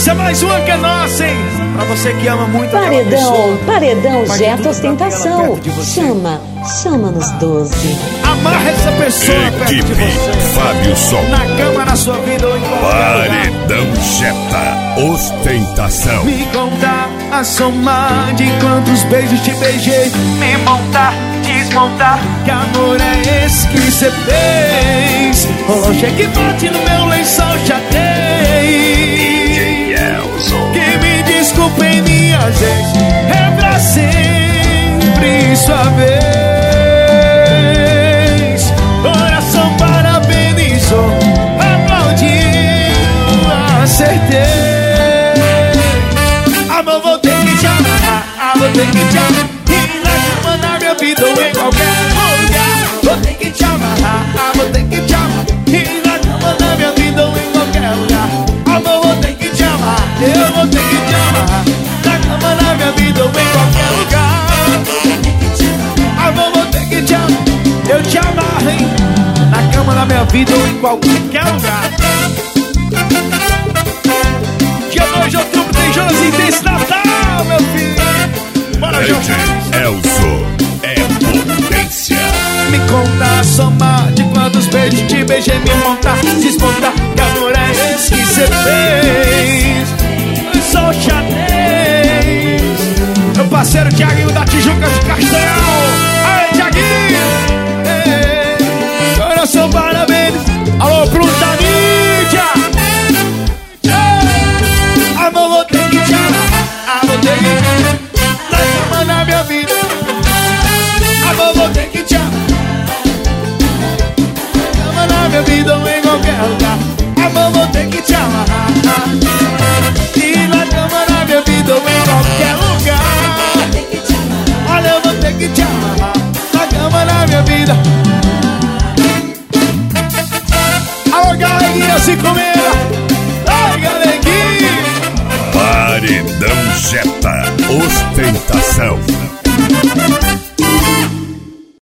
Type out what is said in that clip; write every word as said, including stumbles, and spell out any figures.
Essa é mais uma que é nossa, hein? Pra você que ama muito aquela Paredão, pessoa. paredão, Faz Jetta tudo pra ostentação. ter ela perto de você. Chama, chama nos doze. Amarra essa pessoa perto de Equipe você. Fábio Sol. Na cama, na sua vida ou em qualquer lugar. Paredão Jetta, ostentação. Me contar a soma de quantos beijos te beijei. Me montar, desmontar. Que amor é esse que cê fez? Rolou cheque bate no meu lençol, já tem. Que me desculpem, minha gente, é pra sempre sua vez. Coração parabenizou, aplaudiu, acertei. Amor, vou ter que te amar, ah, vou ter que te amar. E na cama, na minha vida ou em qualquer lugar. Vou ter que te amar, ah, vou ter que te amar. E na cama, na minha vida ou em qualquer lugar. Amor, vou ter que te amar, eu vou ter que te amar. Na cama, na minha vida ou em qualquer lugar. Amor, vou ter que te amar, eu te amarro, hein? Na cama, na minha vida ou em qualquer lugar. Dia dois de outubro tem Jonas e tem esse Natal, meu filho. Bora, Jonas. Elzo é potência. Me conta a soma de quantos beijos te beijei. Me montar, desmontar. Que amor é esse que cê fez? Eu sou o xadrez. Meu parceiro Thiaguinho da Tijuca de Castanhal. Aê, Thiaguinho. Ei, coração, parabéns. Alô, Bruta Mídia. Ei, amor, vou ter que te amar. Ah, vou ter que te amar. Na cama, na minha vida. Amor, vou ter que te amar. Na cama, na minha vida ou em qualquer lugar. Amor, vou ter que te amar. E na cama, na minha vida ou em qualquer lugar. Olha, eu vou ter que te amar. Na cama, na minha vida. Alô, galeguinha, se comendo. Ai, galeguinha. Paredão Jetta, ostentação.